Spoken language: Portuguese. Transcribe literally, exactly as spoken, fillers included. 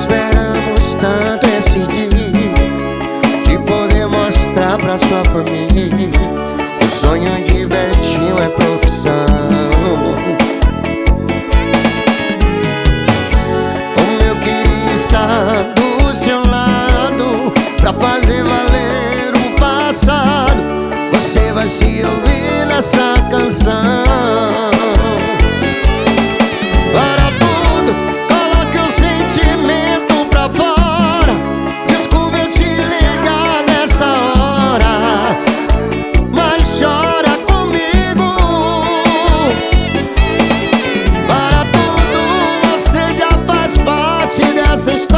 esperamos tanto esse dia de poder mostrar pra sua família. O sonho de Betinho é profissão. Como eu queria estar do seu lado pra fazer valer o passado. Você vai se ouvir nessa canção. Para tudo, coloque o sentimento pra fora. Desculpa eu te ligar nessa hora, mas chora comigo. Para tudo, você já faz parte dessa história.